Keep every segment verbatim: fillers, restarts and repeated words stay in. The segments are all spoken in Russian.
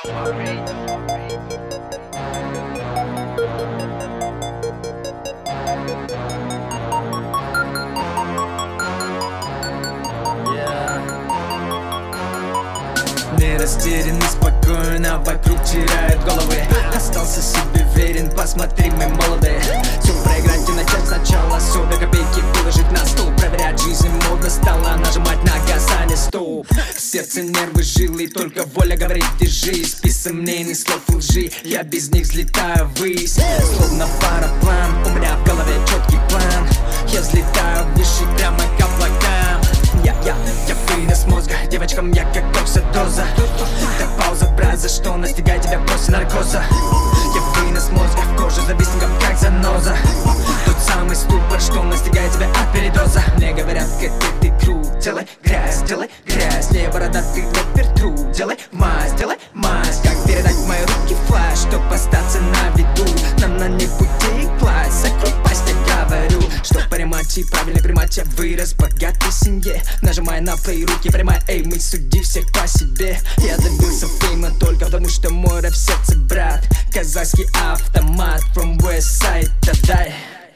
Не растерян и спокойно, вокруг теряют головы. Остался себе верен, посмотри, мы молодые. Все проиграть и начать сначала, сорок копейки выложить на стол. Проверять жизнь модно стало, нажимать на газ, а не стоп. Сердце, нервы, жилы, только воля говорит держи. Список сомнений, слов лжи, я без них взлетаю ввысь. Словно параплан, у меня в голове четкий план. Я взлетаю выше, прямо к облакам. Я, я, я вынес мозга, девочкам я как коксидоза. Так пауза, брат, за что настигает тебя после наркоза? Я вынес мозга, в коже завистником как заноза. Тот самый ступор, что настигает тебя от передоза. Мне говорят, как ты, ты крут, делай грязь, делай грязь. Не бородатый рэпер тру, делай мазь, делай мазь. Как передать в мои руки флеш, чтоб остаться на виду? Нам на них пути класть, закрой пасть, я говорю. Что понимать и правильно примать, я вырос в богатой семье. Нажимая на плей, руки прямая, эй, мы суди всех по себе. Я добился фейма только потому, что мой рэп в сердце, брат. Казахский автомат, from west side, дай.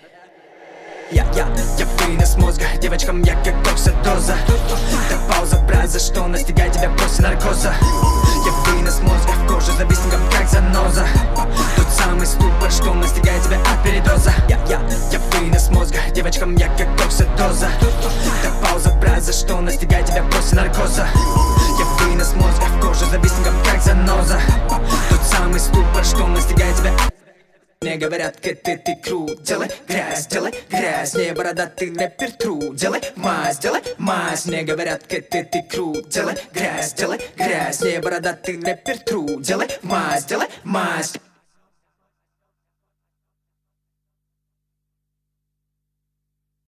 Я, я, я вынес мозга, девочкам я как коксидоза. Так пауза, брат, за что настигает тебя после наркоза? Я вынес мозга, в коже завистником как заноза. Тот самый ступор, что настигает тебя от передоза. Я, я, я вынес мозга, девочкам я как коксидоза. Так пауза, брат, за что настигает тебя после наркоза? Я вынес мозга, в коже завистником как заноза. Тот самый ступор, что настигает тебя. Мне говорят, как ты, ты крут, делай грязь, делай грязь. Не бородатый рэпер тру, делай мазь, делай мазь. Мне говорят, как ты, ты крут, делай грязь, делай грязь. Не бородатый рэпер тру, делай мазь, делай мазь.